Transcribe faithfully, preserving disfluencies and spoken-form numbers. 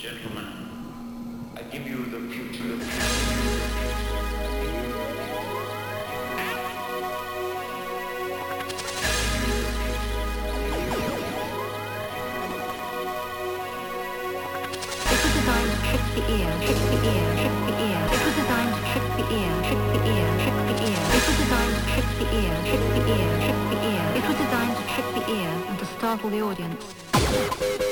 Gentlemen, I give you the future. It was designed to trick the ear, trick the ear, trick the ear. It was designed to trick the ear, trick the ear, trick the ear. It was designed to trick the ear, trick the ear, trick the ear. It was designed to trick the ear and to startle the audience.